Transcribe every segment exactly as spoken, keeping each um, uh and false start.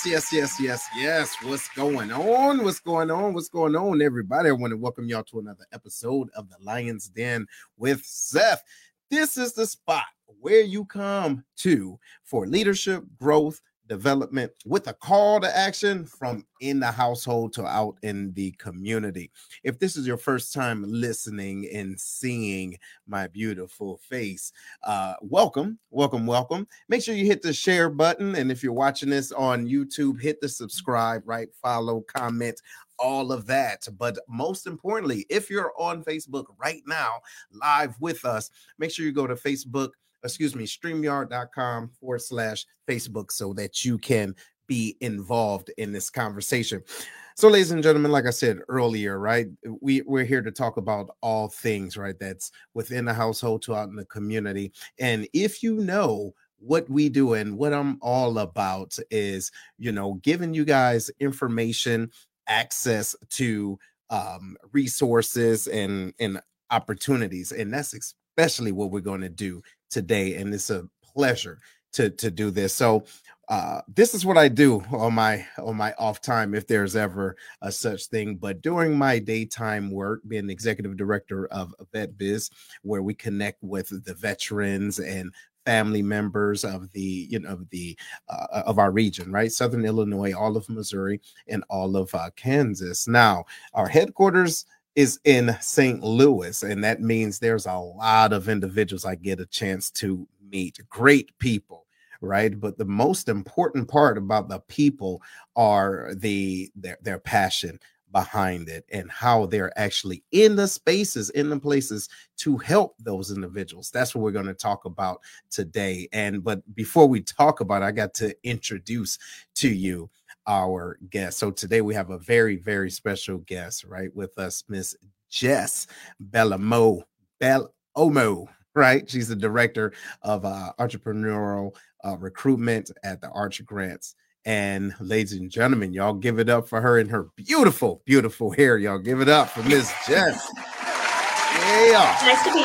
Yes, yes, yes, yes, yes. What's going on? What's going on? What's going on, everybody? I want to welcome y'all to another episode of the Lion's Den with Seth. This is the spot where you come to for leadership, growth, development with a call to action from in the household to out in the community. If this is your first time listening and seeing my beautiful face, uh, welcome, welcome, welcome. Make sure you hit the share button. And if you're watching this on YouTube, hit the subscribe, right? Follow, comment, all of that. But most importantly, if you're on Facebook right now, live with us, make sure you go to Facebook, excuse me, StreamYard.com forward slash Facebook so that you can be involved in this conversation. So, ladies and gentlemen, like I said earlier, right, we, we're here to talk about all things, right, that's within the household to out in the community. And if you know what we do and what I'm all about is, you know, giving you guys information, access to um, resources and, and opportunities. And that's especially what we're going to do today. And it's a pleasure to, to do this. So uh, this is what I do on my on my off time, if there's ever a such thing. But during my daytime work, being the executive director of VetBiz, where we connect with the veterans and family members of the, you know, of the uh, of our region, right? Southern Illinois, all of Missouri, and all of uh, Kansas. Now, our headquarters is in Saint Louis, and that means there's a lot of individuals I get a chance to meet, great people, right? But the most important part about the people are the their, their passion behind it and how they're actually in the spaces, in the places to help those individuals. That's what we're going to talk about today. And but before we talk about it, I got to introduce to you our guest. So today we have a very, very special guest, right, with us, Miss Jess Bellomo, Bellomo, right? She's the director of uh, entrepreneurial uh, recruitment at the Arch Grants. And ladies and gentlemen, y'all give it up for her and her beautiful, beautiful hair. Y'all give it up for Miss Jess. Yeah. Nice to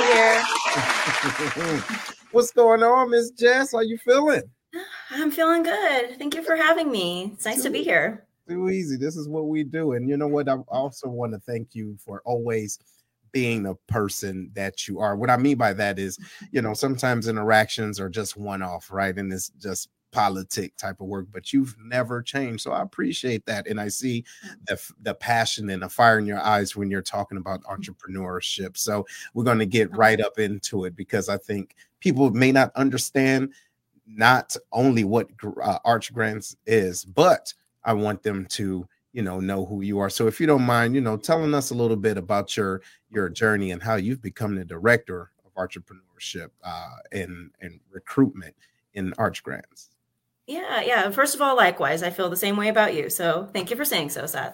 be here. What's going on, Miss Jess? How you feeling? I'm feeling good. Thank you for having me. It's nice too, to be here. Too easy. This is what we do. And you know what? I also want to thank you for always being the person that you are. What I mean by that is, you know, sometimes interactions are just one-off, right? And it's just politic type of work, but you've never changed. So I appreciate that. And I see the, the passion and the fire in your eyes when you're talking about entrepreneurship. So we're going to get right up into it because I think people may not understand not only what uh, Arch Grants is, but I want them to, you know, know who you are. So if you don't mind, you know, telling us a little bit about your your journey and how you've become the director of entrepreneurship uh, and, and recruitment in Arch Grants. Yeah, yeah. First of all, likewise, I feel the same way about you. So thank you for saying so, Seth.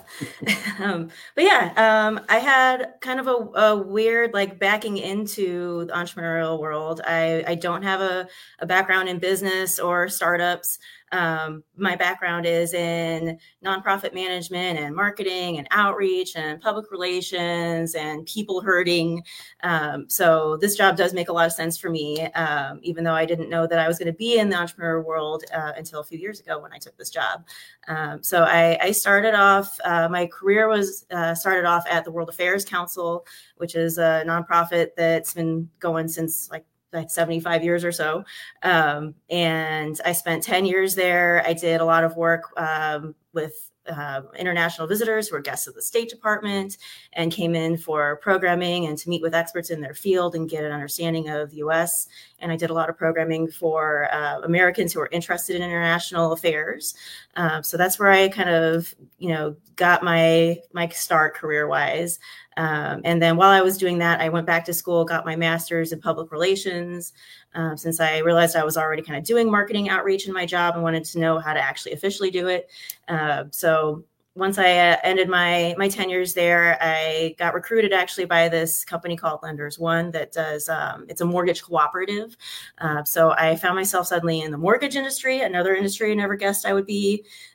um, but yeah, um, I had kind of a, a weird like backing into the entrepreneurial world. I, I don't have a, a background in business or startups. Um, my background is in nonprofit management and marketing and outreach and public relations and people herding. Um, so this job does make a lot of sense for me, um, even though I didn't know that I was going to be in the entrepreneur world uh, until a few years ago when I took this job. Um, so I, I started off, uh, my career was uh, started off at the World Affairs Council, which is a nonprofit that's been going since like like seventy-five years or so. Um, and I spent ten years there. I did a lot of work um, with uh, international visitors who were guests of the State Department and came in for programming and to meet with experts in their field and get an understanding of the U S. And I did a lot of programming for uh, Americans who are interested in international affairs. Um, so that's where I kind of, you know, got my, my start career-wise. Um, and then while I was doing that, I went back to school, got my master's in public relations, um, since I realized I was already kind of doing marketing outreach in my job and wanted to know how to actually officially do it. Uh, so once I uh, ended my my tenures there, I got recruited actually by this company called Lenders One that does, um, it's a mortgage cooperative. Uh, so I found myself suddenly in the mortgage industry, another industry I never guessed I would be.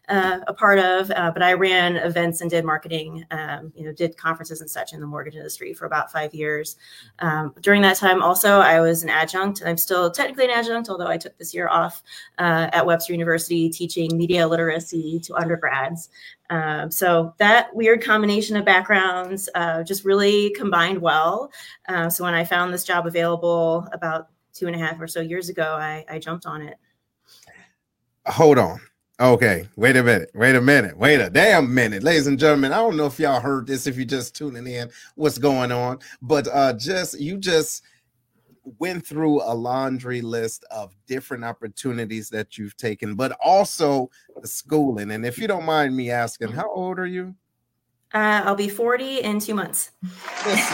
uh, a part of, uh, but I ran events and did marketing, um, you know, did conferences and such in the mortgage industry for about five years. Um, during that time, also, I was an adjunct. I'm still technically an adjunct, although I took this year off uh, at Webster University teaching media literacy to undergrads. Um, so that weird combination of backgrounds uh, just really combined well. Uh, so when I found this job available about two and a half or so years ago, I, I jumped on it. Hold on. Okay, wait a minute, wait a minute, wait a damn minute. Ladies and gentlemen, I don't know if y'all heard this, if you're just tuning in, what's going on, but uh, just you just went through a laundry list of different opportunities that you've taken, but also the schooling. And if you don't mind me asking, how old are you? Uh, I'll be forty in two months. Listen,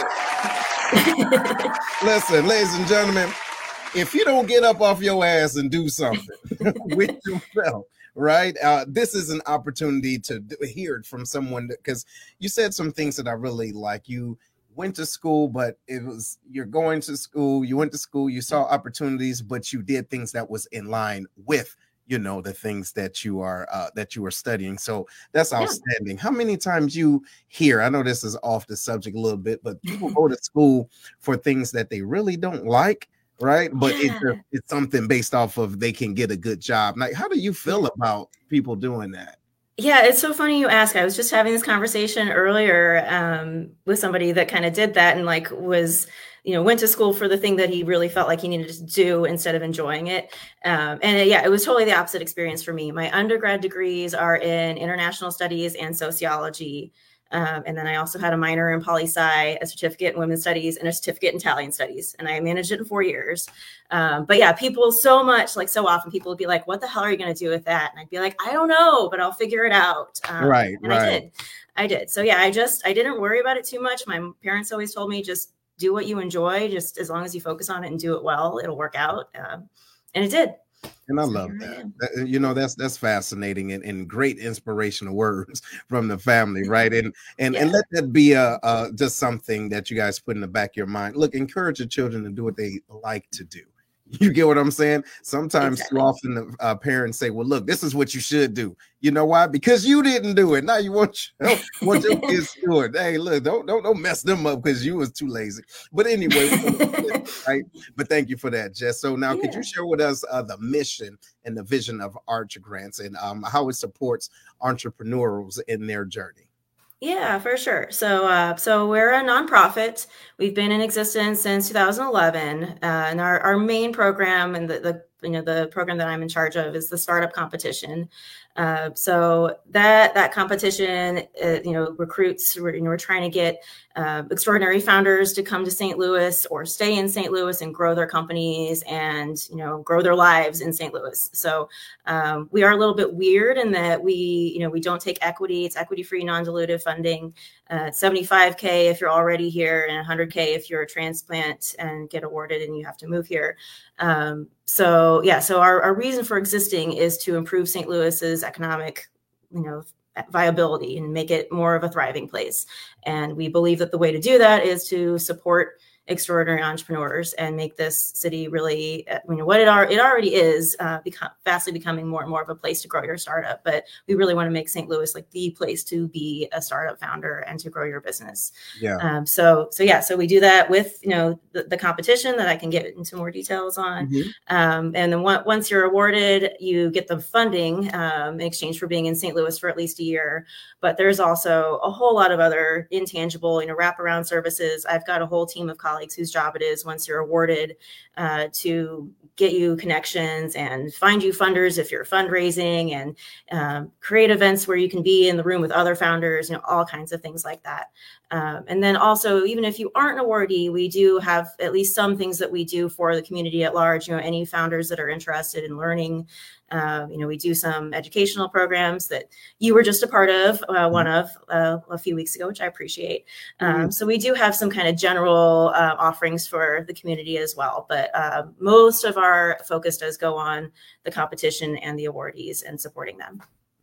listen, ladies and gentlemen, if you don't get up off your ass and do something with yourself, right? Uh, this is an opportunity to hear it from someone, because you said some things that I really like. You went to school, but it was, you're going to school, you went to school, you saw opportunities, but you did things that was in line with, you know, the things that you are, uh, that you were studying. So that's outstanding. Yeah. How many times you hear, I know this is off the subject a little bit, but people go to school for things that they really don't like, right? But yeah. it's, it's something based off of they can get a good job. Like, how do you feel about people doing that? Yeah, it's so funny you ask. I was just having this conversation earlier um, with somebody that kind of did that and like was, you know, went to school for the thing that he really felt like he needed to do instead of enjoying it. Um, and uh, yeah, it was totally the opposite experience for me. My undergrad degrees are in international studies and sociology. Um, and then I also had a minor in poli-sci, a certificate in women's studies, and a certificate in Italian studies. And I managed it in four years. Um, but yeah, people so much, like so often people would be like, what the hell are you going to do with that? And I'd be like, I don't know, but I'll figure it out. Um, right, and right. I did. I did. So yeah, I just, I didn't worry about it too much. My parents always told me, just do what you enjoy. Just as long as you focus on it and do it well, it'll work out. Um, and it did. And I love that. that. You know, that's that's fascinating and, and great inspirational words from the family, right? And and yeah. and let that be a, a just something that you guys put in the back of your mind. Look, encourage your children to do what they like to do. You get what I'm saying? Sometimes exactly. Too often the uh, parents say, well, look, this is what you should do. You know why? Because you didn't do it. Now you want your, want your kids to do it. Hey, look, don't, don't, don't mess them up because you was too lazy. But anyway, right? But thank you for that, Jess. So now yeah. could you share with us uh, the mission and the vision of Archer Grants and um, how it supports entrepreneurs in their journey? Yeah, for sure. So, uh, so we're a nonprofit. We've been in existence since two thousand eleven, uh, and our, our main program and the, the you know the program that I'm in charge of is the startup competition. Uh, so that that competition, uh, you know, recruits. We're, you know, we're trying to get uh, extraordinary founders to come to Saint Louis or stay in Saint Louis and grow their companies and you know grow their lives in Saint Louis. So um, we are a little bit weird in that we you know we don't take equity. It's equity-free, non-dilutive funding. Uh, seventy-five K if you're already here, and one hundred K if you're a transplant and get awarded and you have to move here. Um, so yeah, so our, our reason for existing is to improve Saint Louis's economic, you know, viability and make it more of a thriving place. And we believe that the way to do that is to support extraordinary entrepreneurs and make this city really, you know, what it are, it already is uh, become fastly becoming more and more of a place to grow your startup. But we really want to make Saint Louis like the place to be a startup founder and to grow your business. Yeah. Um, so, so yeah, so we do that with, you know, the, the competition that I can get into more details on. Mm-hmm. Um, and then one, once you're awarded, you get the funding um, in exchange for being in Saint Louis for at least a year. But there's also a whole lot of other intangible, you know, wraparound services. I've got a whole team of colleagues whose job it is once you're awarded uh, to get you connections and find you funders if you're fundraising and um, create events where you can be in the room with other founders, you know, all kinds of things like that. Um, and then also, even if you aren't an awardee, we do have at least some things that we do for the community at large. You know, any founders that are interested in learning, uh, you know, we do some educational programs that you were just a part of, uh, one of uh, a few weeks ago, which I appreciate. Um, mm-hmm. So we do have some kind of general uh, offerings for the community as well. But uh, most of our focus does go on the competition and the awardees and supporting them.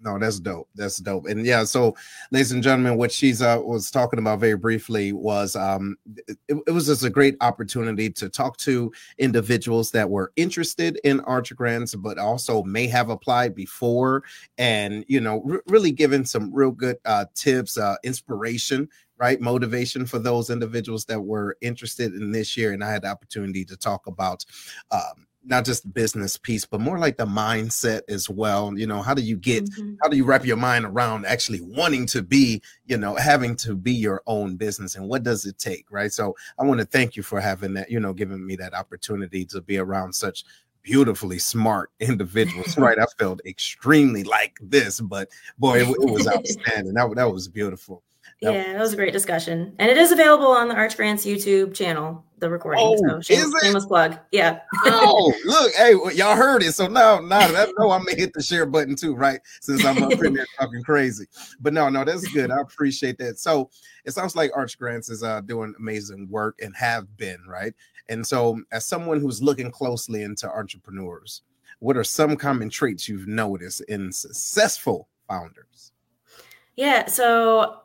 No, that's dope. That's dope. And yeah, so ladies and gentlemen, what she's uh, was talking about very briefly was um, it, it was just a great opportunity to talk to individuals that were interested in Archer Grants, but also may have applied before, and you know, r- really giving some real good uh, tips, uh, inspiration, right, motivation for those individuals that were interested in this year. And I had the opportunity to talk about um, not just the business piece, but more like the mindset as well. You know, how do you get, mm-hmm. how do you wrap your mind around actually wanting to be, you know, having to be your own business, and what does it take, right? So I want to thank you for having that, you know, giving me that opportunity to be around such beautifully smart individuals, right? I felt extremely like this, but boy, it, it was outstanding. That, that was beautiful. That yeah, was, that was a great discussion. And it is available on the Arch Grants YouTube channel, the recording. Oh, so shame, shameless plug. Yeah. Oh, look, hey, well, y'all heard it. So now, now that I know I'm gonna hit the share button too, right? Since I'm up in there talking crazy. But no, no, that's good. I appreciate that. So it sounds like Arch Grants is uh, doing amazing work and have been, right? And so as someone who's looking closely into entrepreneurs, what are some common traits you've noticed in successful founders? Yeah, so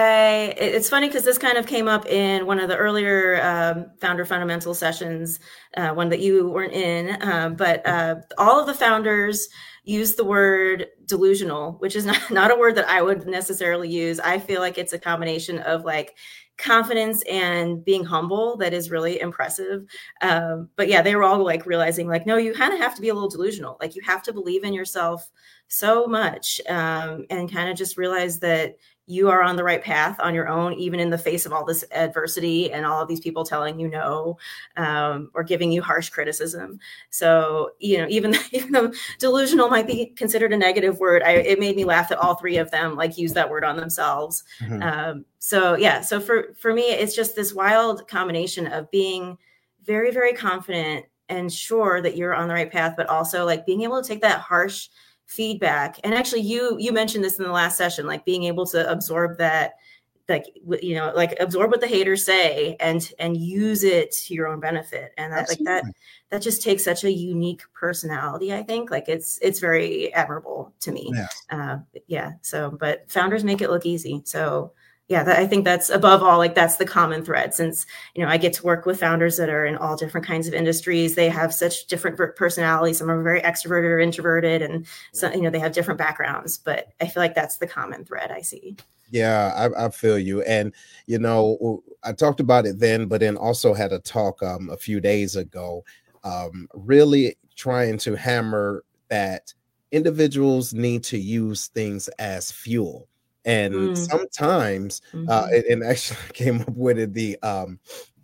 I it's funny because this kind of came up in one of the earlier um, founder fundamental sessions, uh, one that you weren't in, uh, but uh, all of the founders use the word delusional, which is not, not a word that I would necessarily use. I feel like it's a combination of like confidence and being humble that is really impressive. Um, but yeah, they were all like realizing like, no, you kind of have to be a little delusional. Like you have to believe in yourself so much um, and kind of just realize that you are on the right path on your own, even in the face of all this adversity and all of these people telling you no, um, or giving you harsh criticism. So, you know, even, even though delusional might be considered a negative word, I, it made me laugh that all three of them like use that word on themselves. Mm-hmm. Um, so yeah, so for, for me, it's just this wild combination of being very, very confident and sure that you're on the right path, but also like being able to take that harsh feedback. And actually you, you mentioned this in the last session, like being able to absorb that, like, you know, like absorb what the haters say and, and use it to your own benefit. And that, like that, that just takes such a unique personality. I think like it's, it's very admirable to me. Yeah. Uh, yeah. So, but founders make it look easy. So yeah, that, I think that's above all, like that's the common thread since, you know, I get to work with founders that are in all different kinds of industries. They have such different personalities. Some are very extroverted or introverted and so, you know, they have different backgrounds, but I feel like that's the common thread I see. Yeah, I, I feel you. And, you know, I talked about it then, but then also had a talk um, a few days ago, um, really trying to hammer that individuals need to use things as fuel. And mm. sometimes, mm-hmm. uh, and, and actually came up with it, the um,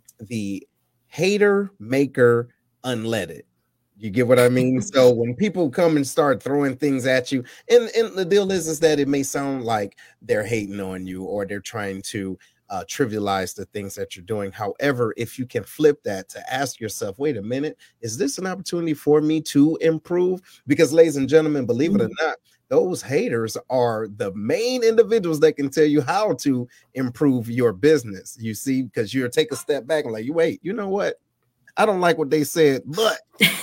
the hater maker unleaded. You get what I mean? So when people come and start throwing things at you, and, and the deal is, is that it may sound like they're hating on you or they're trying to uh, trivialize the things that you're doing. However, if you can flip that to ask yourself, wait a minute, is this an opportunity for me to improve? Because ladies and gentlemen, believe mm-hmm. it or not, those haters are the main individuals that can tell you how to improve your business. You see, because you're take a step back and like, you wait, you know what? I don't like what they said, but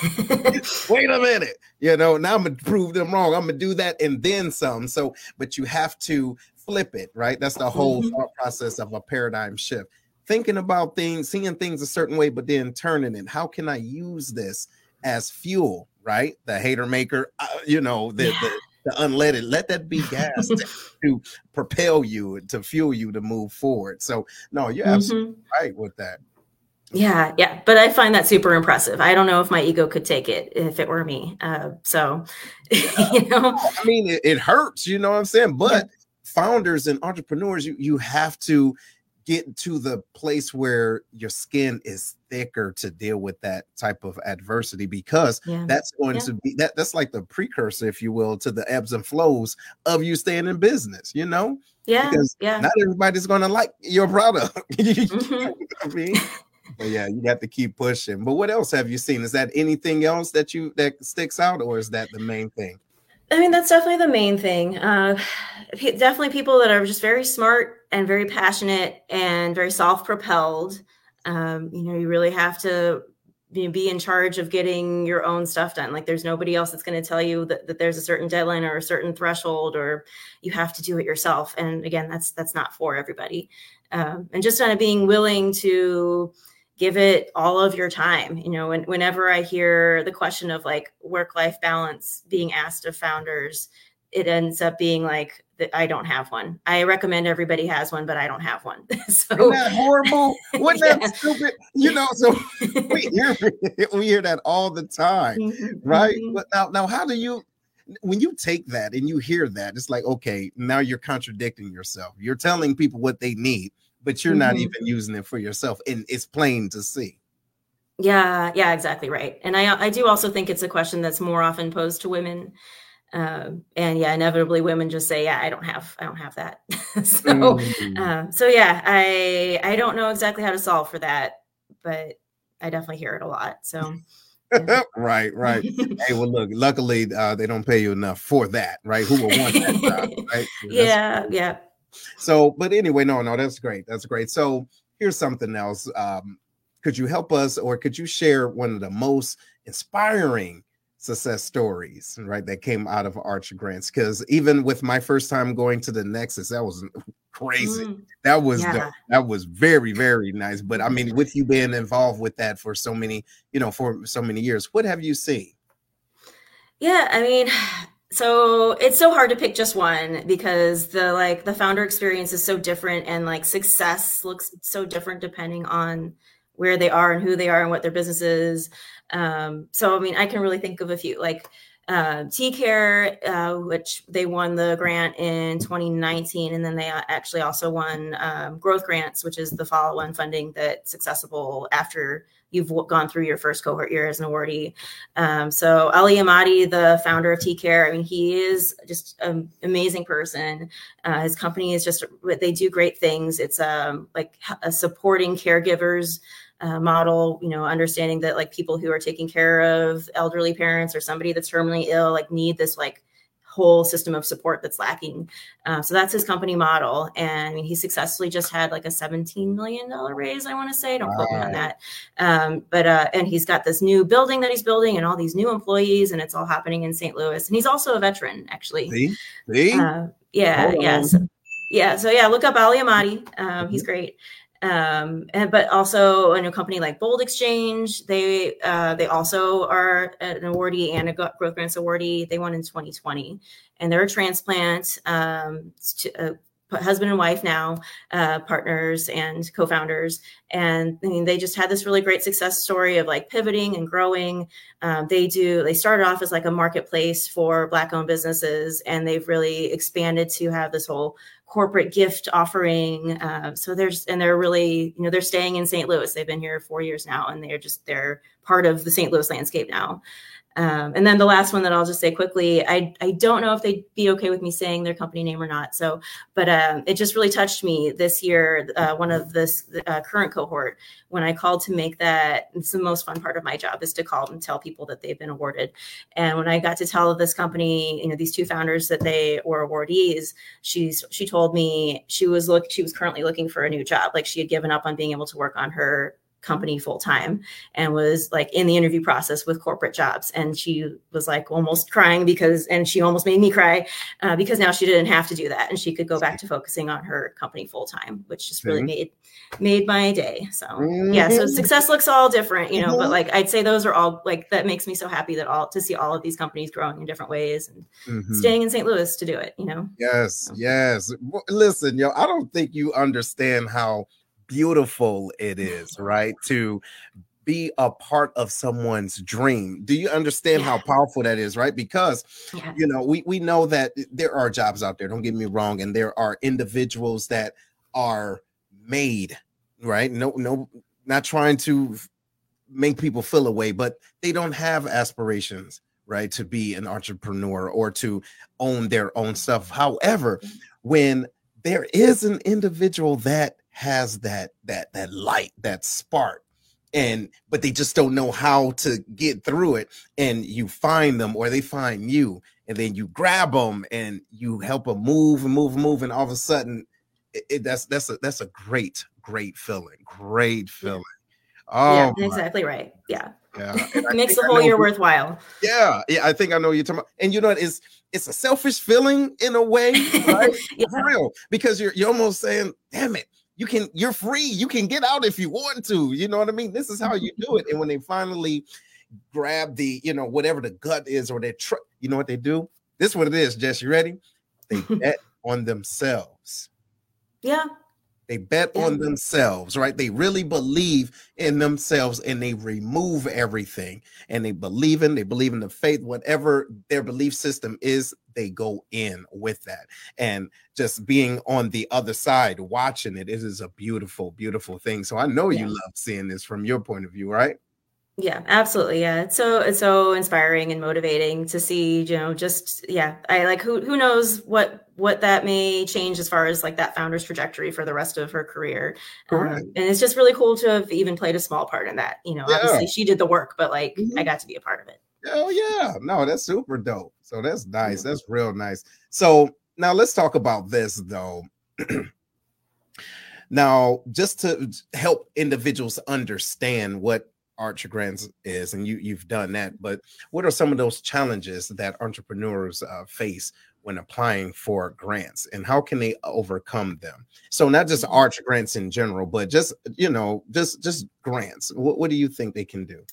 wait a minute, you know, now I'm gonna prove them wrong. I'm gonna do that and then some. So, but you have to flip it, right? That's the whole mm-hmm. thought process of a paradigm shift. Thinking about things, seeing things a certain way, but then turning it. How can I use this as fuel, right? The hater maker, uh, you know, the, yeah. the the unleaded, let that be gas to, to propel you, to fuel you to move forward. So no, you're mm-hmm. absolutely right with that. Yeah, yeah, but I find that super impressive. I don't know if my ego could take it if it were me. Uh, so, yeah. you know, I mean, it, it hurts. You know what I'm saying? But yeah. founders and entrepreneurs, you you have to get to the place where your skin is thicker to deal with that type of adversity, because yeah. that's going yeah. to be that that's like the precursor, if you will, to the ebbs and flows of you staying in business, you know? Yeah. Because yeah. not everybody's going to like your product. mm-hmm. I mean, but yeah, you have to keep pushing. But what else have you seen? Is that anything else that you that sticks out, or is that the main thing? I mean, that's definitely the main thing. Uh, definitely people that are just very smart and very passionate and very self-propelled. Um, you know, you really have to be in charge of getting your own stuff done. Like there's nobody else that's going to tell you that, that there's a certain deadline or a certain threshold, or you have to do it yourself. And again, that's, that's not for everybody. Um, and just kind of being willing to give it all of your time. You know, when, whenever I hear the question of like work-life balance being asked of founders, it ends up being like, that I don't have one. I recommend everybody has one, but I don't have one. So isn't that horrible? Wasn't yeah. that stupid? You know, so we hear we hear that all the time, Mm-hmm. right? Mm-hmm. But now, now, how do you, when you take that and you hear that, it's like, okay, now you're contradicting yourself. You're telling people what they need, but you're mm-hmm. not even using it for yourself, and it's plain to see. Yeah, yeah, exactly right. And I, I do also think it's a question that's more often posed to women. Um, and yeah, inevitably women just say, yeah, I don't have, I don't have that. so, mm. um, so yeah, I, I don't know exactly how to solve for that, but I definitely hear it a lot. So, yeah. right, right. Hey, well, look, luckily uh, they don't pay you enough for that, right? Who would want that job, right? Yeah, yeah. So, but anyway, no, no, that's great. That's great. So here's something else. Um, could you help us, or could you share one of the most inspiring success stories, right, that came out of Archer Grants? Because even with my first time going to the Nexus, that was crazy. Mm, that was yeah. dope. That was very, very nice. But I mean, with you being involved with that for so many, you know, for so many years, what have you seen? Yeah, I mean, so it's so hard to pick just one, because the like the founder experience is so different, and like success looks so different depending on where they are and who they are and what their business is. Um, so, I mean, I can really think of a few, like uh, T-Care, uh, which they won the grant in twenty nineteen. And then they actually also won um, Growth Grants, which is the follow-on funding that's accessible after you've gone through your first cohort year as an awardee. Um, so Ali Ahmadi, the founder of T-Care, I mean, he is just an amazing person. Uh, his company is just, they do great things. It's um, like a supporting caregivers Uh, model, you know, understanding that like people who are taking care of elderly parents or somebody that's terminally ill, like need this like whole system of support that's lacking. Uh, so that's his company model. And I mean, he successfully just had like a seventeen million dollars raise, I want to say, don't wow. quote me on that. Um, but, uh, and he's got this new building that he's building and all these new employees, and it's all happening in Saint Louis. And he's also a veteran, actually. See? See? Uh, yeah. Yeah. So, yeah. So yeah, look up Ali Ahmadi. Um, mm-hmm. He's great. Um, and, but also in a company like Bold Exchange, they, uh, they also are an awardee and a Growth Grants awardee. They won in twenty twenty, and they're a transplant, um, to, uh, husband and wife now, uh, partners and co-founders. And I mean, they just had this really great success story of like pivoting and growing. Um, they do, they started off as like a marketplace for Black owned businesses, and they've really expanded to have this whole corporate gift offering. Uh, so there's, and they're really, you know, they're staying in Saint Louis. They've been here four years now, and they're just, they're part of the Saint Louis landscape now. Um, and then the last one that I'll just say quickly, I, I don't know if they'd be okay with me saying their company name or not. So, but um, it just really touched me this year. Uh, one of this uh, current cohort, when I called to make that, it's the most fun part of my job is to call and tell people that they've been awarded. And when I got to tell this company, you know, these two founders that they were awardees, she's, she told me she was look, she was currently looking for a new job. Like she had given up on being able to work on her company full time, and was like in the interview process with corporate jobs. And she was like almost crying because, and she almost made me cry uh, because now she didn't have to do that, and she could go back to focusing on her company full time, which just really mm-hmm. made made my day. So mm-hmm. yeah, so success looks all different, you know, mm-hmm. but like I'd say those are all like, that makes me so happy that all to see all of these companies growing in different ways and mm-hmm. staying in Saint Louis to do it, you know? Yes, so. yes. Listen, yo, I don't think you understand how beautiful it is, right, to be a part of someone's dream. Do you understand yeah. how powerful that is, right? Because yeah. you know, we we know that there are jobs out there, don't get me wrong, and there are individuals that are made, right? No, no, not trying to make people feel away, but they don't have aspirations, right, to be an entrepreneur or to own their own stuff. However, when there is an individual that has that that that light, that spark, and but they just don't know how to get through it, and you find them or they find you, and then you grab them and you help them move and move and move, and all of a sudden it, it, that's that's a that's a great great feeling great feeling. Oh, yeah, exactly right. Yeah. Yeah. Makes the whole year worthwhile. Yeah. Yeah. I think I know what you're talking about. And you know what? It's, it's a selfish feeling in a way, right? Yeah. For real. Because you're, you're almost saying, damn it, you can, you're free. You can get out if you want to. You know what I mean? This is how you do it. And when they finally grab the, you know, whatever the gut is, or they tr- you know what they do? This is what it is, Jess. You ready? They bet on themselves. Yeah. They bet yeah. on themselves, right? They really believe in themselves, and they remove everything, and they believe in, they believe in the faith, whatever their belief system is, they go in with that. And just being on the other side, watching it, it is a beautiful, beautiful thing. So I know yeah. you love seeing this from your point of view, right? Yeah, absolutely. Yeah. It's so, it's so inspiring and motivating to see, you know, just, yeah, I like, who, who knows what, what that may change as far as like that founder's trajectory for the rest of her career. Um, and it's just really cool to have even played a small part in that, you know, yeah. obviously she did the work, but like, mm-hmm. I got to be a part of it. Oh yeah. No, that's super dope. So that's nice. Mm-hmm. That's real nice. So now let's talk about this though. Now, just to help individuals understand what Arch Grants is, and you you've done that, but what are some of those challenges that entrepreneurs uh, face when applying for grants, and how can they overcome them? So not just Arch Grants in general, but just, you know, just just grants. What, what do you think they can do?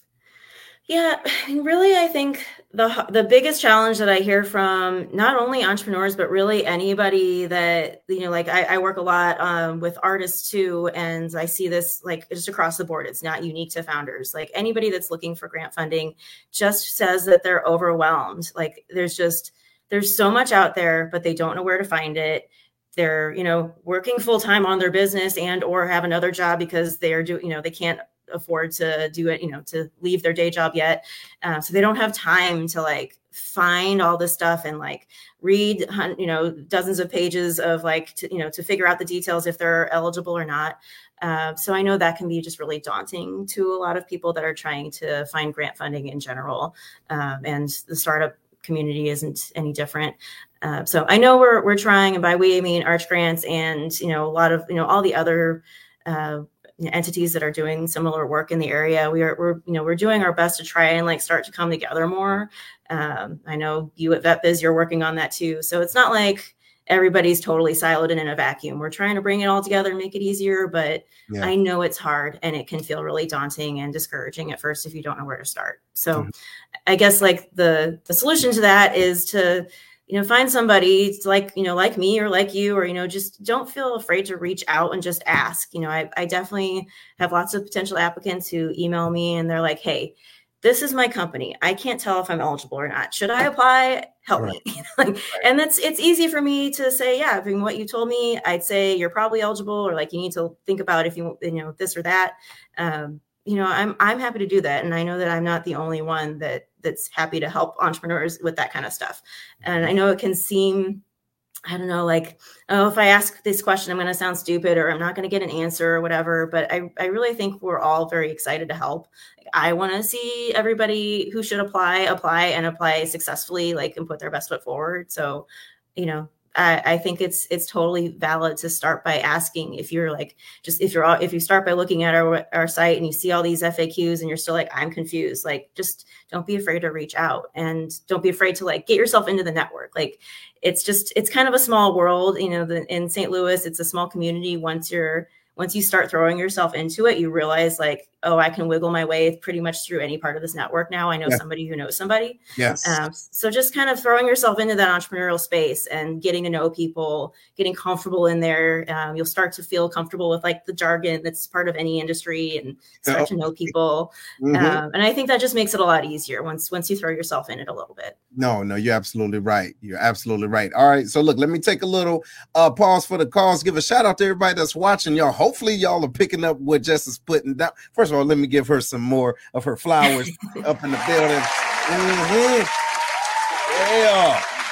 Yeah, really, I think the the biggest challenge that I hear from not only entrepreneurs, but really anybody that, you know, like I, I work a lot um, with artists too, and I see this like just across the board. It's not unique to founders. Like anybody that's looking for grant funding just says that they're overwhelmed. Like there's just, there's so much out there, but they don't know where to find it. They're, you know, working full time on their business and or have another job because they're doing, you know, they can't afford to do it, you know, to leave their day job yet. Uh, so they don't have time to like find all this stuff and like read, you know, dozens of pages of like, to, you know, to figure out the details if they're eligible or not. Uh, so I know that can be just really daunting to a lot of people that are trying to find grant funding in general. Um, and the startup community isn't any different. Uh, so I know we're, we're trying, and by we, I mean Arch Grants and, you know, a lot of, you know, all the other, uh, entities that are doing similar work in the area. We are, we're, you know, we're doing our best to try and like start to come together more. Um, I know you at VetBiz, you're working on that too. So it's not like everybody's totally siloed and in a vacuum. We're trying to bring it all together and make it easier, but yeah. I know it's hard and it can feel really daunting and discouraging at first if you don't know where to start. So mm-hmm. I guess like the, the solution to that is to, you know, find somebody like, you know, like me or like you, or, you know, just don't feel afraid to reach out and just ask. You know, I, I definitely have lots of potential applicants who email me and they're like, hey, this is my company. I can't tell if I'm eligible or not. Should I apply? Help right. me. like, right. And that's, it's easy for me to say, yeah, from what you told me, I'd say you're probably eligible, or like, you need to think about if you, you know, this or that. Um, you know, I'm, I'm happy to do that. And I know that I'm not the only one that that's happy to help entrepreneurs with that kind of stuff. And I know it can seem, I don't know, like, oh, if I ask this question, I'm going to sound stupid, or I'm not going to get an answer or whatever. But I, I really think we're all very excited to help. I want to see everybody who should apply, apply and apply successfully, like, and put their best foot forward. So, you know, I, I think it's it's totally valid to start by asking. If you're like, just if you're if you start by looking at our our site and you see all these F A Qs and you're still like, I'm confused, like, just don't be afraid to reach out, and don't be afraid to like get yourself into the network. Like, it's just, it's kind of a small world, you know, the, in Saint Louis, it's a small community. Once you're Once you start throwing yourself into it, you realize like, oh, I can wiggle my way pretty much through any part of this network now. I know yeah. somebody who knows somebody. Yes. Um, so just kind of throwing yourself into that entrepreneurial space and getting to know people, getting comfortable in there. Um, you'll start to feel comfortable with like the jargon that's part of any industry, and start oh. to know people. Mm-hmm. Um, and I think that just makes it a lot easier once, once you throw yourself in it a little bit. No, no, you're absolutely right. You're absolutely right. All right. So look, let me take a little uh, pause for the calls. Give a shout out to everybody that's watching, y'all. Hopefully y'all are picking up what Jess is putting down. First of all, let me give her some more of her flowers up in the building. Mm-hmm. Yeah.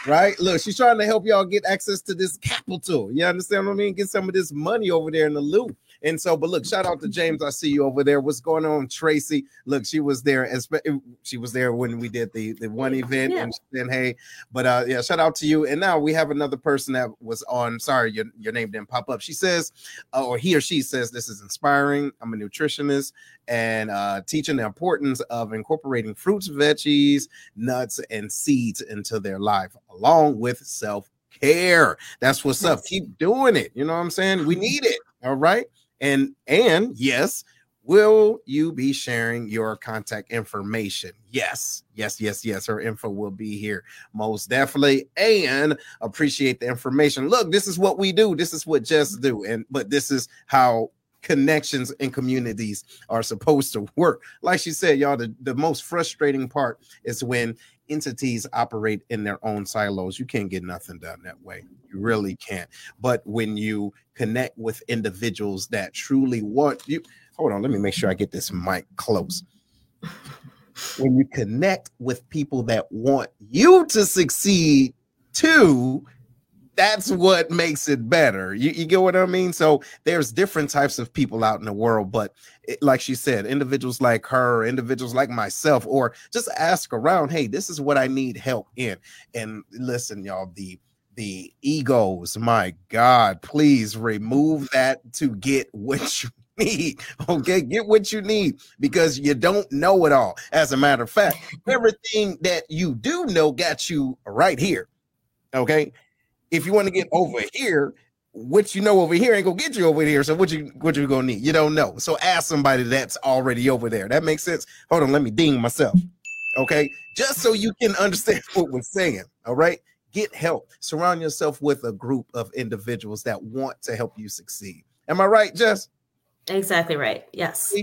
Right? Look, she's trying to help y'all get access to this capital. You understand what I mean? Get some of this money over there in the loop. And so, but look, shout out to James. I see you over there. What's going on, Tracy? Look, she was there as she was there when we did the, the one event, yeah. and she said, hey, but uh, yeah, shout out to you. And now we have another person that was on. Sorry, your, your name didn't pop up. She says, uh, or he or she says, this is inspiring. I'm a nutritionist and uh, teaching the importance of incorporating fruits, veggies, nuts, and seeds into their life, along with self-care. That's what's up. Keep doing it. You know what I'm saying? We need it. All right. And and yes, will you be sharing your contact information? Yes, yes, yes, yes. Her info will be here most definitely. And appreciate the information. Look, this is what we do. This is what Jess do. And but this is how connections and communities are supposed to work. Like she said, y'all, the, the most frustrating part is when entities operate in their own silos. You can't get nothing done that way. You really can't. But when you connect with individuals that truly want you, hold on, let me make sure I get this mic close. When you connect with people that want you to succeed too, that's what makes it better. You, you get what I mean? So there's different types of people out in the world, but it, like she said, individuals like her, individuals like myself, or just ask around, hey, this is what I need help in. And listen, y'all, the the egos, my God, please remove that to get what you need. Okay, get what you need, because you don't know it all. As a matter of fact, everything that you do know got you right here. Okay. If you want to get over here, what you know over here ain't gonna get you over here. So what you what you gonna need? You don't know. So ask somebody that's already over there. That makes sense. Hold on, let me ding myself. Okay, just so you can understand what we're saying. All right, get help. Surround yourself with a group of individuals that want to help you succeed. Am I right, Jess? Exactly right. Yes.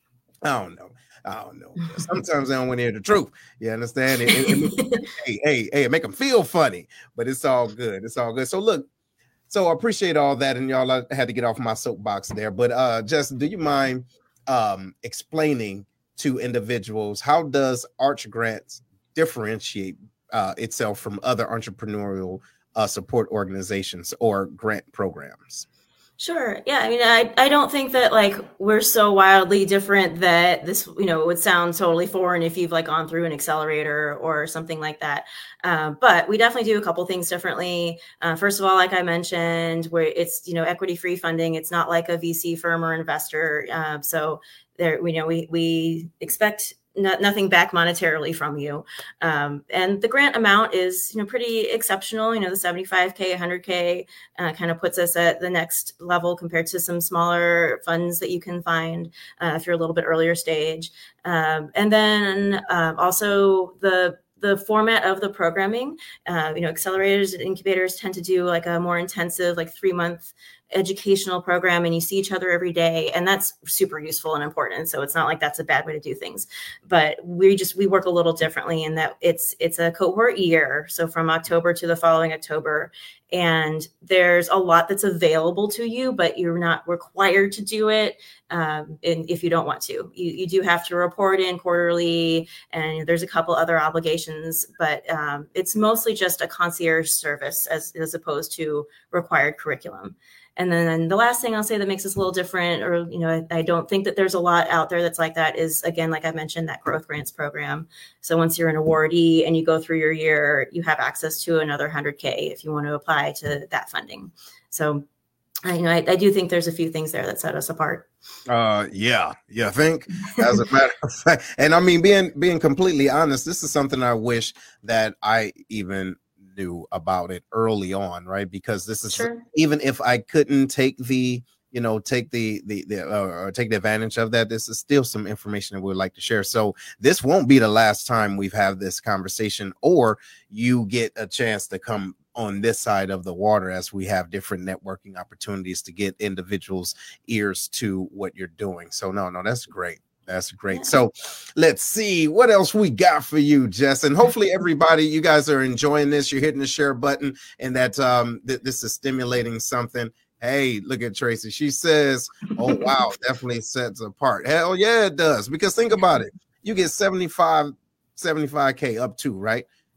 I don't know. I don't know. Sometimes I don't want to hear the truth. You understand? It, it, it, hey, hey, hey, it make them feel funny, but it's all good. It's all good. So look, so I appreciate all that, and y'all, I had to get off my soapbox there. But uh, Justin, do you mind um, explaining to individuals how does Arch Grants differentiate uh, itself from other entrepreneurial uh, support organizations or grant programs? Sure. Yeah. I mean, I, I don't think that like we're so wildly different that this, you know, would sound totally foreign if you've like gone through an accelerator or something like that. Uh, but we definitely do a couple things differently. Uh, first of all, like I mentioned, where it's, you know, equity free funding. It's not like a V C firm or investor. Uh, so there, you know, we, we expect No, nothing back monetarily from you. Um, and the grant amount is, you know, pretty exceptional. You know, the seventy-five K, one hundred K uh, kind of puts us at the next level compared to some smaller funds that you can find uh, if you're a little bit earlier stage. Um, and then uh, also the the format of the programming, uh, you know, accelerators and incubators tend to do like a more intensive, like three month educational program, and you see each other every day, and that's super useful and important. So it's not like that's a bad way to do things, but we just we work a little differently in that it's it's a cohort year, so from October to the following October, and there's a lot that's available to you, but you're not required to do it um, and if you don't want to. You you do have to report in quarterly, and there's a couple other obligations, but um, it's mostly just a concierge service as as opposed to required curriculum. And then the last thing I'll say that makes us a little different, or, you know, I, I don't think that there's a lot out there that's like that is, again, like I mentioned, that growth grants program. So once you're an awardee and you go through your year, you have access to another one hundred K if you want to apply to that funding. So, I, you know, I, I do think there's a few things there that set us apart. Uh, yeah, yeah. I think as a matter of fact, and I mean, being being completely honest, this is something I wish that I even knew about it early on, right? Because this is sure. Even if I couldn't take the, you know, take the the, the uh, or take the advantage of that, this is still some information that we would like to share. So this won't be the last time we've had this conversation, or you get a chance to come on this side of the water as we have different networking opportunities to get individuals' ears to what you're doing. So no, no, that's great. That's great. So let's see what else we got for you, Jess. And hopefully everybody, you guys are enjoying this. You're hitting the share button, and that um th- this is stimulating something. Hey, look at Tracy. She says, oh, wow, definitely sets apart. Hell yeah, it does. Because think about it. You get seventy-five, seventy-five K up to, right?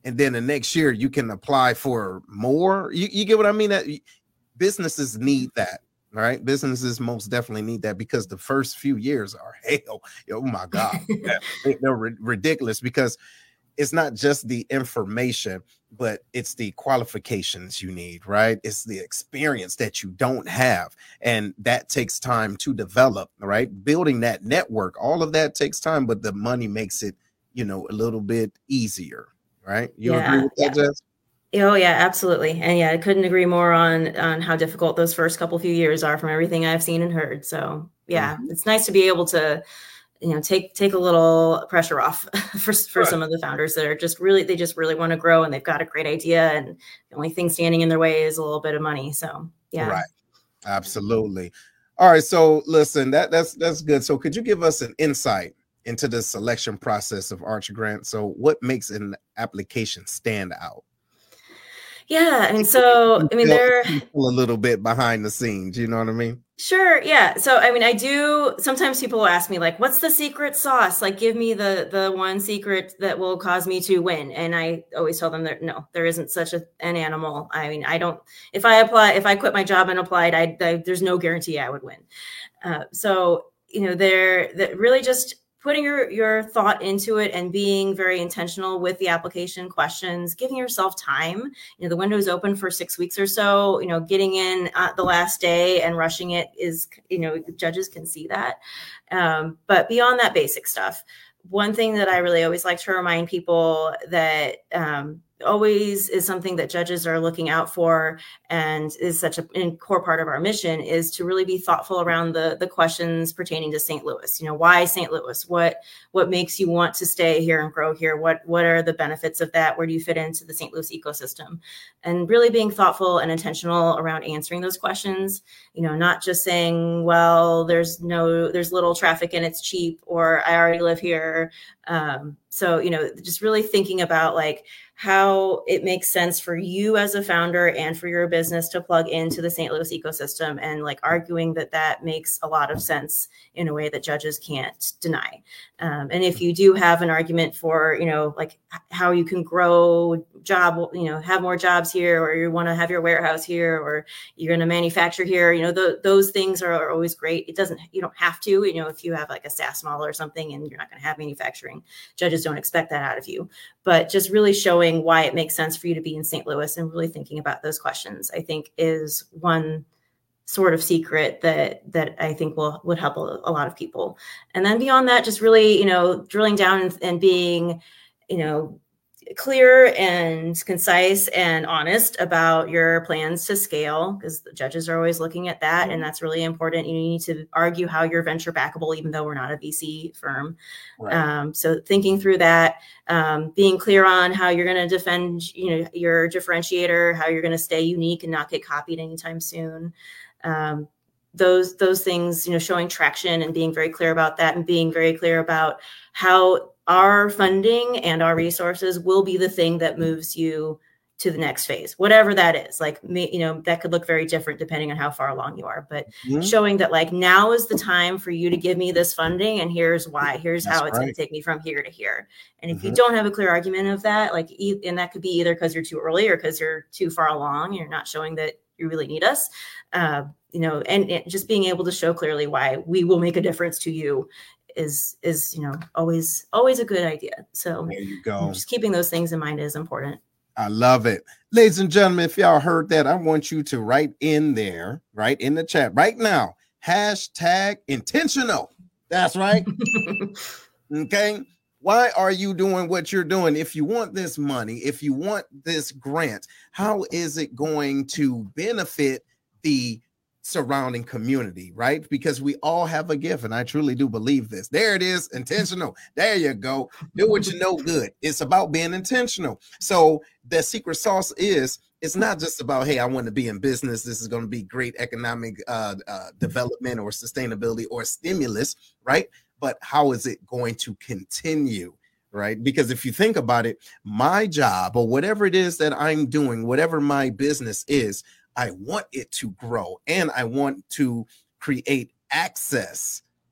and then the next year you can apply for more. You, you get what I mean? That businesses need that. All right. Businesses most definitely need that, because the first few years are hell. Oh my God. They're ri- ridiculous, because it's not just the information, but it's the qualifications you need, right? It's the experience that you don't have. And that takes time to develop, right? Building that network, all of that takes time, but the money makes it, you know, a little bit easier, right? You Yeah, agree with that, yeah. Jess? Oh yeah, absolutely. And yeah, I couldn't agree more on on how difficult those first couple few years are from everything I've seen and heard. So yeah, Mhm. it's nice to be able to, you know, take take a little pressure off for for Right. some of the founders that are just really they just really want to grow, and they've got a great idea, and the only thing standing in their way is a little bit of money. So yeah. Right. Absolutely. All right. So listen, that that's that's good. So could you give us an insight into the selection process of Arch Grant? So what makes an application stand out? Yeah, I mean, so I mean, Tell there people a little bit behind the scenes, you know what I mean? Sure, yeah. So I mean, I do sometimes people will ask me like, "What's the secret sauce? Like give me the the one secret that will cause me to win." And I always tell them that no, there isn't such a, an animal. I mean, I don't if I apply if I quit my job and applied, I, I there's no guarantee I would win. Uh, so, you know, they're that really just putting your, your thought into it and being very intentional with the application questions, giving yourself time. You know, the window is open for six weeks or so, you know, getting in at the last day and rushing it is, you know, judges can see that. Um, but beyond that basic stuff, one thing that I really always like to remind people that um, always is something that judges are looking out for, and is such a, a core part of our mission, is to really be thoughtful around the the questions pertaining to Saint Louis. You know, why Saint Louis? What what makes you want to stay here and grow here? What what are the benefits of that? Where do you fit into the Saint Louis ecosystem? And really being thoughtful and intentional around answering those questions. You know, not just saying, well, there's no there's little traffic and it's cheap, or I already live here. Um, so, you know, just really thinking about like how it makes sense for you as a founder and for your business to plug into the Saint Louis ecosystem, and like arguing that that makes a lot of sense in a way that judges can't deny. Um, and if you do have an argument for, you know, like how you can grow job, you know, have more jobs here, or you want to have your warehouse here, or you're going to manufacture here, you know, th- those things are, are always great. It doesn't, you don't have to, you know, if you have like a SaaS model or something and you're not going to have manufacturing, judges don't expect that out of you. But just really showing why it makes sense for you to be in Saint Louis and really thinking about those questions, I think, is one sort of secret that that I think will would help a, a lot of people. And then beyond that, just really, you know, drilling down and, and being, you know, clear and concise and honest about your plans to scale, because the judges are always looking at that, and that's really important. You need to argue how you're venture backable, even though we're not a V C firm. Right. Um, so thinking through that, um, being clear on how you're going to defend, you know, your differentiator, how you're going to stay unique and not get copied anytime soon. Um, those those things, you know, showing traction and being very clear about that, and being very clear about how our funding and our resources will be the thing that moves you to the next phase, whatever that is. Like, you know, that could look very different depending on how far along you are, but mm-hmm. showing that like now is the time for you to give me this funding, and here's why, here's That's how it's right. going to take me from here to here. And if mm-hmm. you don't have a clear argument of that, like, and that could be either because you're too early or because you're too far along, you're not showing that you really need us, uh, you know, and, and just being able to show clearly why we will make a difference to you is, is, you know, always, always a good idea. So there you go. Just keeping those things in mind is important. I love it. Ladies and gentlemen, if y'all heard that, I want you to write in there, right in the chat right now, hashtag intentional. That's right. Okay. Why are you doing what you're doing? If you want this money, if you want this grant, how is it going to benefit the surrounding community, right? Because we all have a gift, and I truly do believe this. There it is, intentional. There you go. Do what you know good. It's about being intentional. So the secret sauce is, it's not just about, hey, I want to be in business. This is going to be great economic uh, uh, development or sustainability or stimulus, right? But how is it going to continue, right? Because if you think about it, my job or whatever it is that I'm doing, whatever my business is, I want it to grow, and I want to create access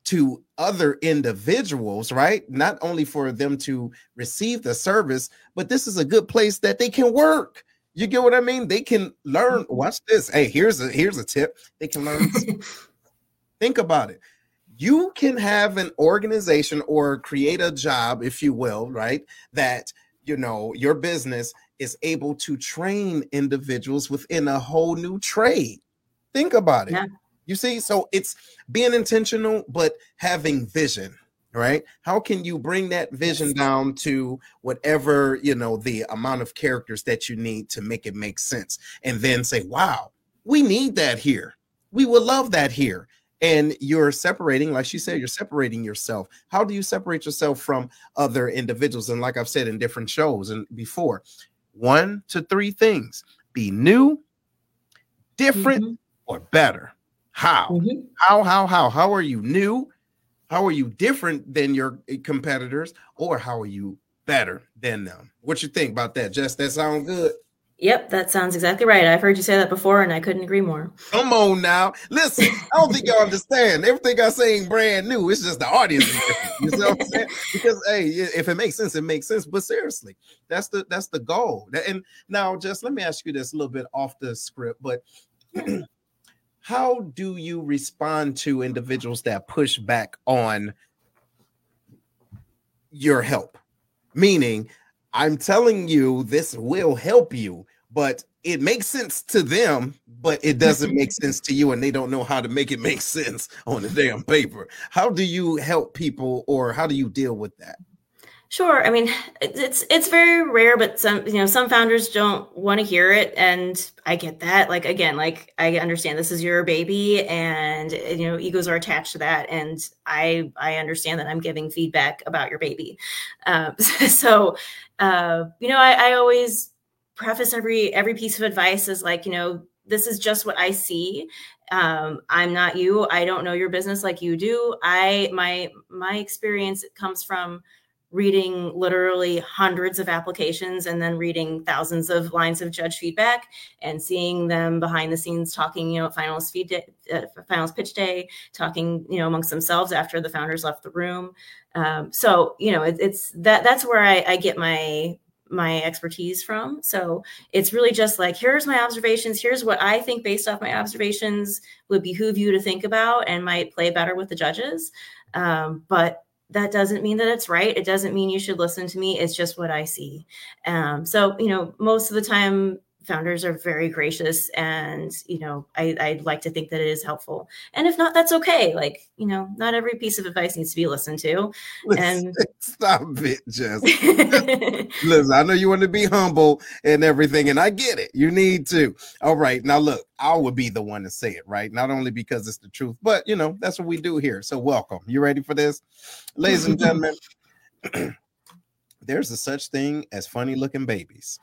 to other individuals, right? Not only for them to receive the service, but this is a good place that they can work. You get what I mean? They can learn. Watch this. Hey, here's a here's a tip. They can learn. Think about it. You can have an organization or create a job, if you will, right? That, you know, your business is able to train individuals within a whole new trade. Think about it. Yeah. You see, so it's being intentional, but having vision, right? How can you bring that vision down to whatever, you know, the amount of characters that you need to make it make sense? And then say, wow, we need that here. We would love that here. And you're separating, like she said, you're separating yourself. How do you separate yourself from other individuals? And like I've said in different shows and before, one to three things: be new, different, mm-hmm. or better. How? Mm-hmm. How, how, how? How are you new? How are you different than your competitors? Or how are you better than them? What you think about that? Jess, that sound good? Yep, that sounds exactly right. I've heard you say that before, and I couldn't agree more. Come on now. Listen, I don't think y'all understand. Everything I'm saying brand new. It's just the audience is different. You know what I'm saying? Because, hey, if it makes sense, it makes sense. But seriously, that's the that's the goal. And now, just let me ask you this a little bit off the script, but how do you respond to individuals that push back on your help? Meaning, I'm telling you this will help you, but it makes sense to them, but it doesn't make sense to you, and they don't know how to make it make sense on the damn paper. How do you help people, or how do you deal with that? Sure. I mean, it's it's very rare, but some, you know, some founders don't want to hear it. And I get that. Like, again, like I understand this is your baby, and, you know, egos are attached to that. And I I understand that I'm giving feedback about your baby. Um, so, uh, you know, I, I always preface every every piece of advice as like, you know, this is just what I see. Um, I'm not you. I don't know your business like you do. I my my experience comes from reading literally hundreds of applications and then reading thousands of lines of judge feedback and seeing them behind the scenes talking, you know, at finals feed day, uh, finals pitch day, talking, you know, amongst themselves after the founders left the room. Um, so, you know, it, it's that that's where I, I get my my expertise from. So it's really just like, here's my observations. Here's what I think based off my observations would behoove you to think about and might play better with the judges. Um, but that doesn't mean that it's right. It doesn't mean you should listen to me. It's just what I see. Um, so, you know, most of the time founders are very gracious, and, you know, I, I'd like to think that it is helpful. And if not, that's okay. Like, you know, not every piece of advice needs to be listened to. Listen, and stop it, Jess. Listen, I know you want to be humble and everything, and I get it. You need to. All right. Now, look, I would be the one to say it, right? Not only because it's the truth, but, you know, that's what we do here. So welcome. You ready for this? Ladies and gentlemen, there's a such thing as funny looking babies.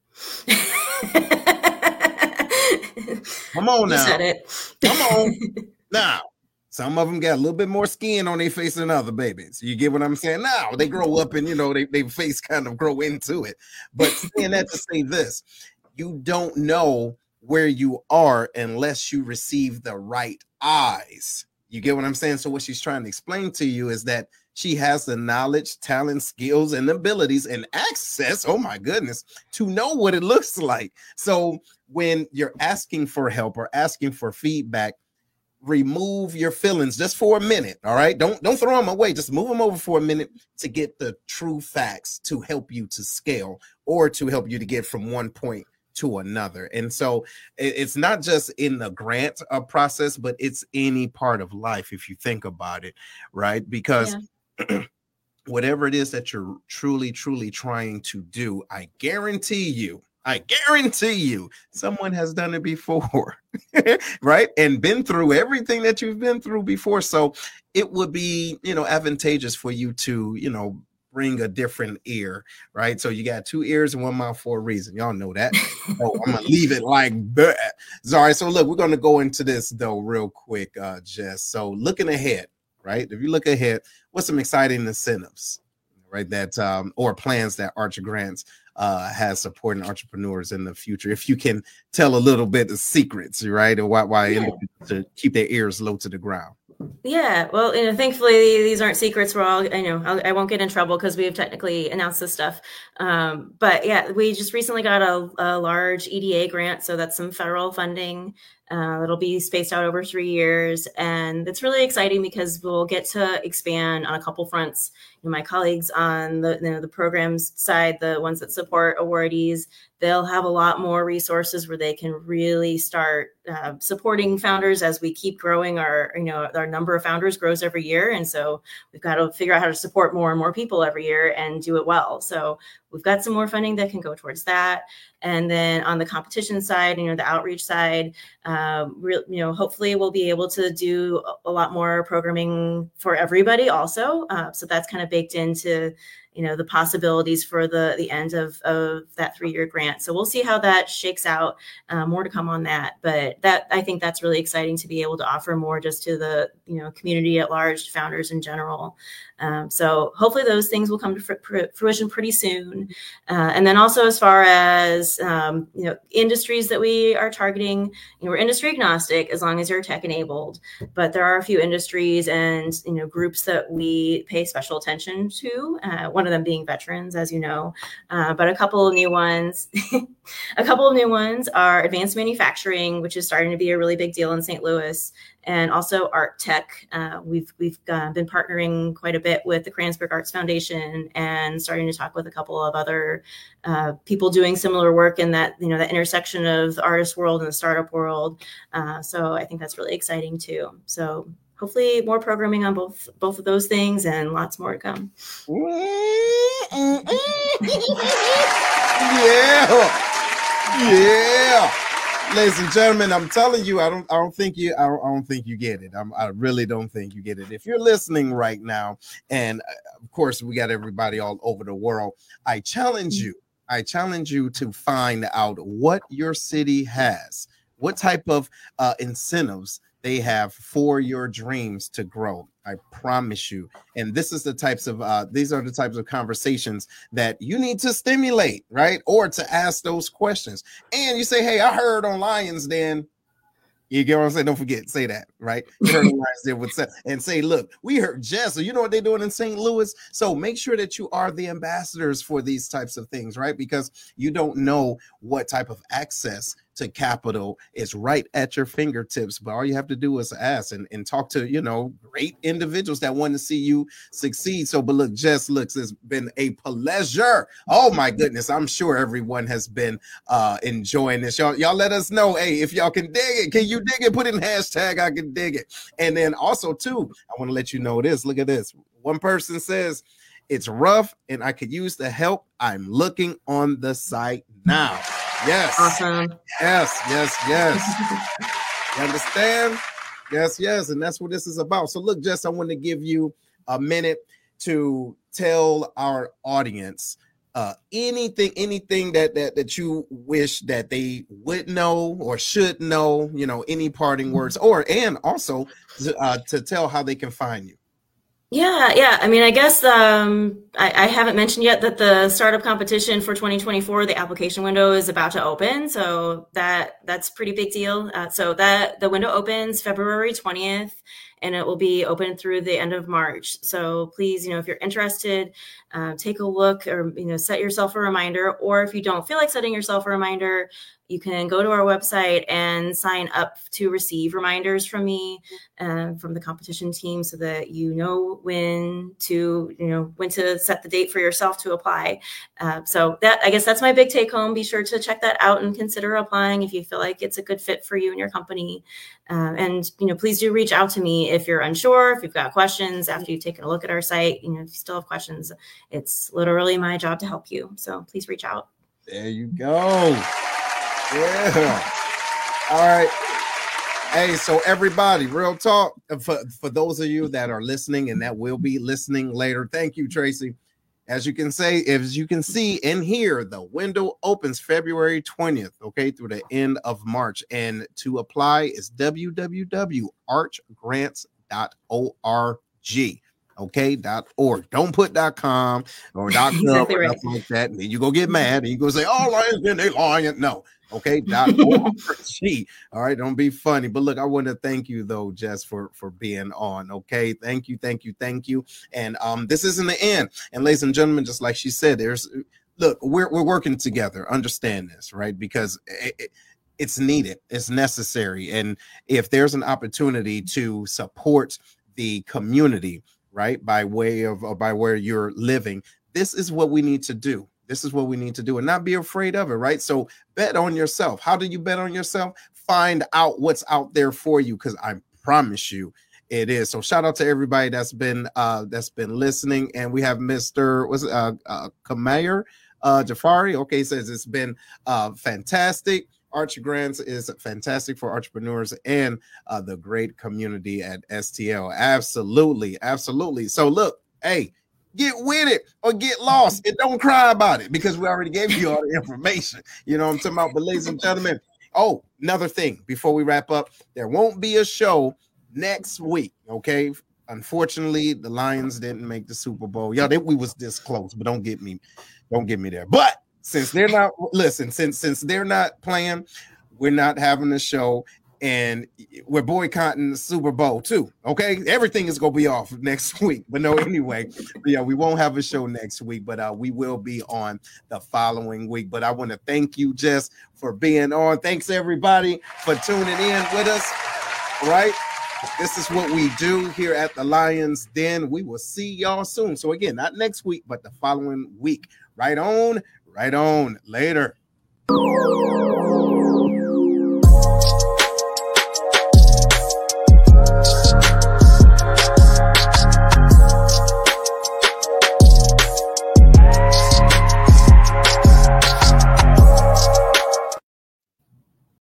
Come on now. You said it. Come on. Now, some of them got a little bit more skin on their face than other babies. You get what I'm saying? Now they grow up and, you know, they, their face kind of grow into it. But saying that to say this, you don't know where you are unless you receive the right eyes. You get what I'm saying? So what she's trying to explain to you is that she has the knowledge, talent, skills, and abilities and access, oh my goodness, to know what it looks like. So when you're asking for help or asking for feedback, remove your feelings just for a minute. All right. Don't don't throw them away. Just move them over for a minute to get the true facts to help you to scale or to help you to get from one point to another. And so it's not just in the grant uh, process, but it's any part of life if you think about it, right? Because yeah. Whatever it is that you're truly, truly trying to do, I guarantee you, I guarantee you, someone has done it before, right? And been through everything that you've been through before. So it would be, you know, advantageous for you to, you know, bring a different ear, right? So you got two ears and one mouth for a reason. Y'all know that. So I'm gonna leave it like that. Sorry. So look, we're gonna go into this though real quick, uh, Jess. So looking ahead, right? If you look ahead, what's some exciting incentives, right? That um, or plans that Archer Grants uh, has supporting entrepreneurs in the future. If you can tell a little bit of secrets, right, or why why yeah. to keep their ears low to the ground. Yeah, well, you know, thankfully these aren't secrets. We're all, you know, I'll, I won't get in trouble because we've technically announced this stuff. Um, but yeah, we just recently got a, a large E D A grant, so that's some federal funding. Uh, it'll be spaced out over three years, and it's really exciting because we'll get to expand on a couple fronts. You know, my colleagues on the you know the programs side, the ones that support awardees, they'll have a lot more resources where they can really start uh, supporting founders as we keep growing. Our, you know, our number of founders grows every year. And so we've got to figure out how to support more and more people every year and do it well. So we've got some more funding that can go towards that. And then on the competition side, you know, the outreach side, um, re- you know, hopefully we'll be able to do a lot more programming for everybody also. Uh, so that's kind of baked into, you know, the possibilities for the the end of, of that three-year grant. So we'll see how that shakes out. Uh, more to come on that. But that, I think that's really exciting to be able to offer more just to the, you know, community at large, founders in general. Um, so hopefully those things will come to fr- fruition pretty soon. Uh, and then also as far as, um, you know, industries that we are targeting, you know, we're industry agnostic as long as you're tech enabled. But there are a few industries and, you know, groups that we pay special attention to. Uh, one of them being veterans, as you know, uh, but a couple of new ones, a couple of new ones are advanced manufacturing, which is starting to be a really big deal in Saint Louis, and also art tech. Uh, we've we've uh, been partnering quite a bit with the Kransberg Arts Foundation and starting to talk with a couple of other uh, people doing similar work in that, you know, the intersection of the artist world and the startup world. Uh, so I think that's really exciting too. So hopefully more programming on both both of those things and lots more to come. Yeah. Yeah. Ladies and gentlemen, I'm telling you, I don't I don't think you I don't, I don't think you get it. I'm, I really don't think you get it. If you're listening right now, and uh, of course we got everybody all over the world, I challenge you. I challenge you to find out what your city has, what type of uh, incentives they have for your dreams to grow. I promise you. And this is the types of uh, these are the types of conversations that you need to stimulate, right? Or to ask those questions. And you say, hey, I heard on Lions Den. You get what I'm saying? Don't forget, say that, right? You heard on Lions Den with Seth, and say, look, we heard Jess. So you know what they're doing in Saint Louis? So make sure that you are the ambassadors for these types of things, right? Because you don't know what type of access to capital is right at your fingertips, but all you have to do is ask and, and talk to, you know, great individuals that want to see you succeed. So, but look, Jess, looks, it's been a pleasure. Oh my goodness, I'm sure everyone has been uh enjoying this. Y'all, y'all let us know, hey, if y'all can dig it. Can you dig it? Put in hashtag I can dig it. And then also too, I want to let you know this. Look at this. One person says, it's rough and I could use the help. I'm looking on the site now. Yes. Awesome. Yes, yes, yes. You understand? Yes, yes. And that's what this is about. So look, Jess, I want to give you a minute to tell our audience uh, anything, anything that, that that you wish that they would know or should know, you know, any parting words, or and also to, uh, to tell how they can find you. Yeah, yeah. I mean, I guess um, I, I haven't mentioned yet that the startup competition for twenty twenty-four, the application window is about to open. So that that's pretty big deal. Uh, so that the window opens February twentieth, and it will be open through the end of March. So please, you know, if you're interested, uh, take a look, or, you know, set yourself a reminder. Or if you don't feel like setting yourself a reminder, you can go to our website and sign up to receive reminders from me, uh, from the competition team, so that you know when to, you know, when to set the date for yourself to apply. Uh, so that, I guess that's my big take home. Be sure to check that out and consider applying if you feel like it's a good fit for you and your company. Uh, and, you know, please do reach out to me if you're unsure, if you've got questions after you've taken a look at our site. You know, if you still have questions, it's literally my job to help you. So please reach out. There you go. Yeah. All right. Hey, so everybody, real talk, for, for those of you that are listening and that will be listening later, thank you, Tracy. As you can say, as you can see in here, the window opens February twentieth, okay, through the end of March. And to apply is w w w dot arch grants dot org. Okay, dot org. Don't put dot com or dot com Exactly or right. nothing like that. And then you go get mad and you go say, oh, Lions Den, they lying. No. Okay, dot org. All right, don't be funny. But look, I want to thank you though, Jess, for for being on. Okay, thank you, thank you, thank you. And um, this isn't the end. And ladies and gentlemen, just like she said, there's look, we're we're working together. Understand this, right? Because it, it, it's needed, it's necessary, and if there's an opportunity to support the community, right, by way of or by where you're living, this is what we need to do. This is what we need to do and not be afraid of it, right? So bet on yourself. How do you bet on yourself? Find out what's out there for you, because I promise you it is. So shout out to everybody that's been uh that's been listening. And we have Mister was uh, uh Kamayer uh Jafari. Okay, says it's been uh fantastic. Archie Grants is fantastic for entrepreneurs and uh, the great community at S T L. Absolutely, absolutely. So look, hey, get with it or get lost and don't cry about it, because we already gave you all the information. You know what I'm talking about? But ladies and gentlemen, oh, another thing before we wrap up, there won't be a show next week, okay? Unfortunately, the Lions didn't make the Super Bowl. Yeah, they, we was this close, but don't get me, don't get me there. But since they're not, listen, since since they're not playing, we're not having a show, and we're boycotting the Super Bowl too. Okay, everything is gonna be off next week. But no, anyway, yeah, we won't have a show next week, but uh, we will be on the following week. But I want to thank you, Jess, for being on. Thanks everybody for tuning in with us. All right. This is what we do here at the Lions Den. We will see y'all soon. So again, not next week, but the following week. Right on, right on. Later.